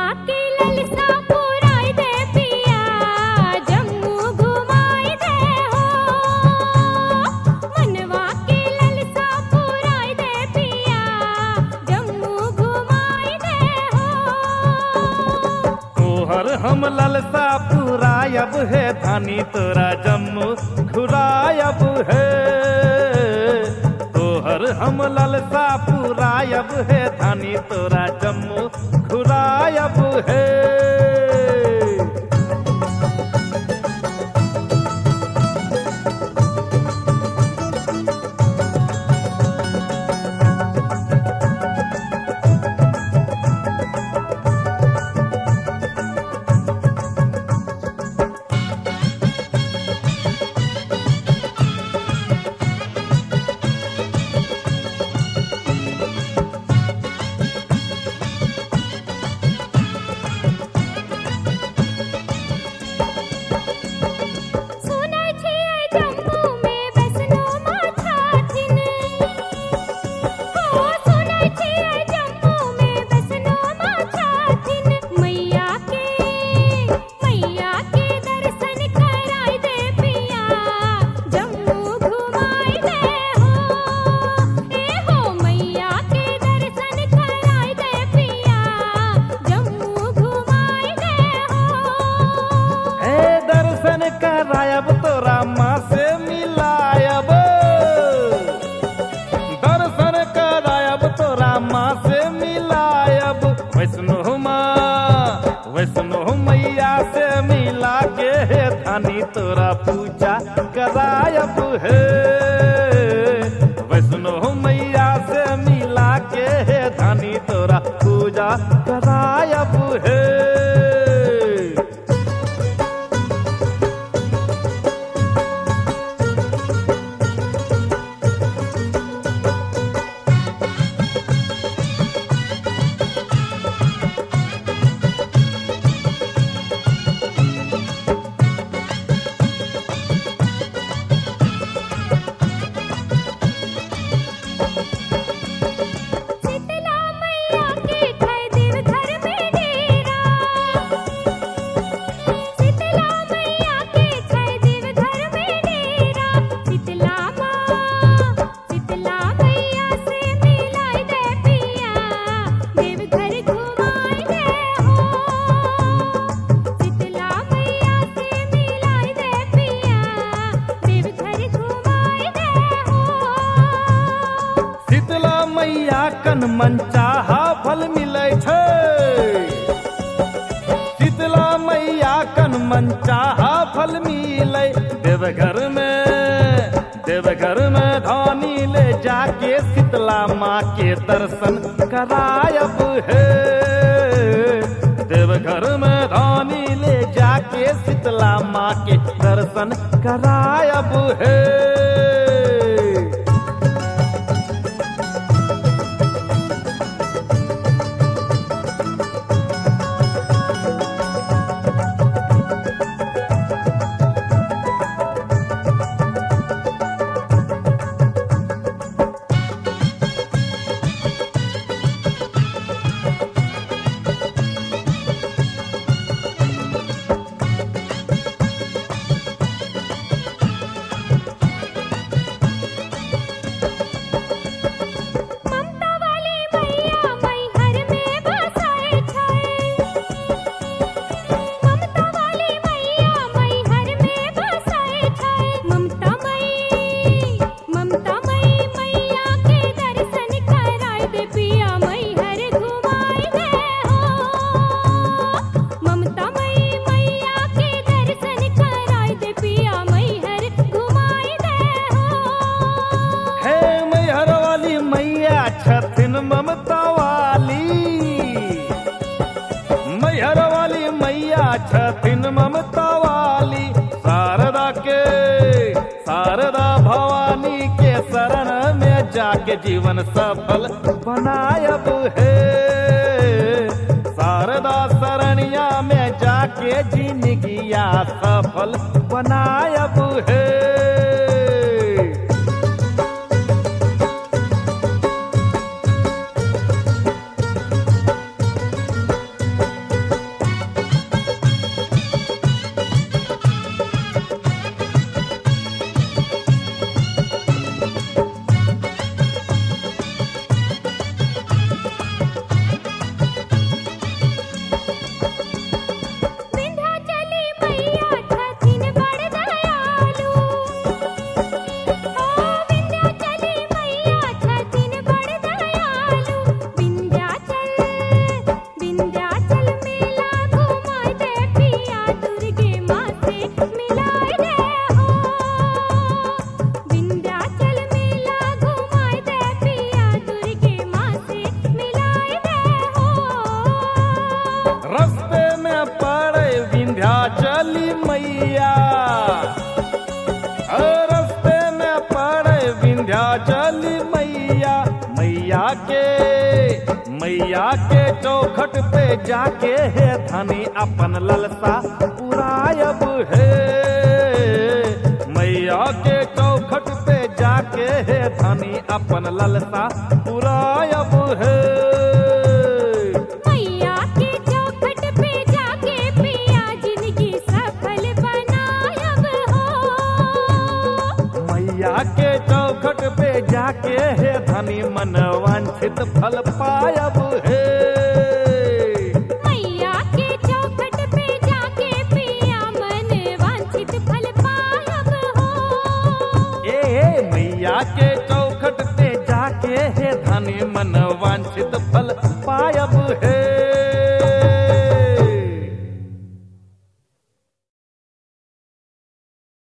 की ललसा पुराई दे पिया जम्मू घुमाई दे हो मनवा की ललसा पुराई दे पिया जम्मू घुमाई दे हो तोहर हम ललसा पुरायब है धानी तोरा जम्मू घुरायब है तोहर हम ललसा पुरायब है धानी तोरा जम्मू घुरायब है सुनै छियै जम्मू में वैष्णो माता थिन हो सुनै छियै जम्मू में वैष्णो माता थिन मैया के दर्शन कराई दे पिया जम्मू घुमाई दे हो ए हो मैया के दर्शन कराई दे पिया जम्मू घुमाई दे हो हे दर्शन करायब तोरा माँ से मिलायब दर्शन करायब तोरा माँ से मिलायब वैष्णो मैया से मिला के हे धानी तोरा पूजा करायब है वैष्णो मैया से मिला के हे धानी तोरा पूजा करायब है शीतला मैया के छै देवघर में डेरा शीतला मैया के छै देवघर में डेरा शीतला मैया से मिलाई दे पिया देवघर घुमाई दे हो शीतला मैया से मिलाई दे पिया देवघर घुमाई दे हो शीतला मैया कन मन चाहा फल मिलै छै शीतला मैया कन मन चाहा फल मिलै देवघर में धानी ले जाके शीतला माँ के दर्शन करायब है देवघर में धानी ले जाके शीतला माँ के दर्शन करायब है ममता वाली मैया मैहर में बसाए छै ममता वाली मैया मैहर में बसाए छै ममता मई मैया के दर्शन कराई दे पिया मैहर घुमाई दे हो ममता मई मैया के दर्शन कराई दे पिया मैहर घुमाई दे हो हे मैहर वाली मैया छथिन ममता वाली मैहर वाली मैया छथिन ममता वाली शारदा भवानी के शरण में जाके जीवन सफल बनायब है शारदा शरणिया में जाके जिंदगिया सफल बनायब है के मैया के चौखट पे जाके हे धनी अपन ललसा पुरायब है। मैया के चौखट पे जाके हे धनी अपन ललसा पुरायब है। मैया के चौखट पे जाके पिया जिंदगी सफल बनायब हो। मैया के चौखट पे जाके हे धनी मन वांछित फल पायब है। मैया के चौखट पे जाके पिया मन वांछित फल पायब हो। ए मैया के चौखट पे जाके हे धनी मन वांछित फल पायब है।